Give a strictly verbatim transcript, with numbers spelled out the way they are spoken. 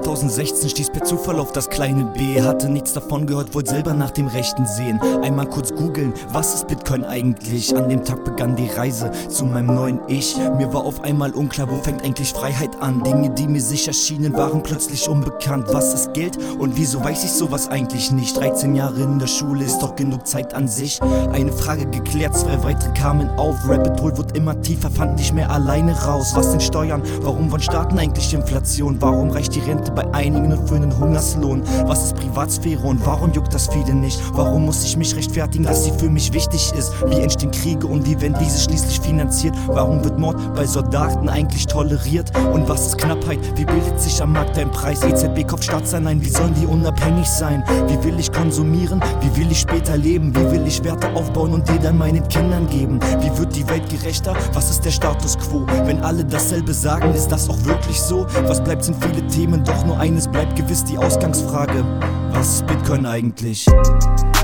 zweitausendsechzehn stieß per Zufall auf das kleine B. Hatte nichts davon gehört, wollte selber nach dem Rechten sehen. Einmal kurz googeln, was ist Bitcoin eigentlich? An dem Tag begann die Reise zu meinem neuen Ich. Mir war auf einmal unklar, wo fängt eigentlich Freiheit an? Dinge, die mir sicher schienen, waren plötzlich unbekannt. Was ist Geld und wieso weiß ich sowas eigentlich nicht? dreizehn Jahre in der Schule ist doch genug Zeit an sich. Eine Frage geklärt, zwei weitere kamen auf. Rabbit Hole wird immer tiefer, fand nicht mehr alleine raus. Was sind Steuern? Warum wollen Staaten eigentlich Inflation? Warum reicht die Rente bei einigen nur für einen Hungerslohn? Was ist Privatsphäre und warum juckt das viele nicht? Warum muss ich mich rechtfertigen, dass sie für mich wichtig ist? Wie entstehen Kriege und wie werden diese schließlich finanziert? Warum wird Mord bei Soldaten eigentlich toleriert? Und was ist Knappheit? Wie bildet sich am Markt ein Preis? E Z B kauft Staatsanleihen, wie sollen die unabhängig sein? Wie will ich konsumieren? Wie will ich später leben? Wie will ich Werte aufbauen und die dann meinen Kindern geben? Wie wird die Welt gerechter? Was ist der Status quo? Wenn alle dasselbe sagen, ist das auch wirklich so? Was bleibt, sind viele Themen, doch nur eines bleibt gewiss, die Ausgangsfrage: Was ist Bitcoin eigentlich?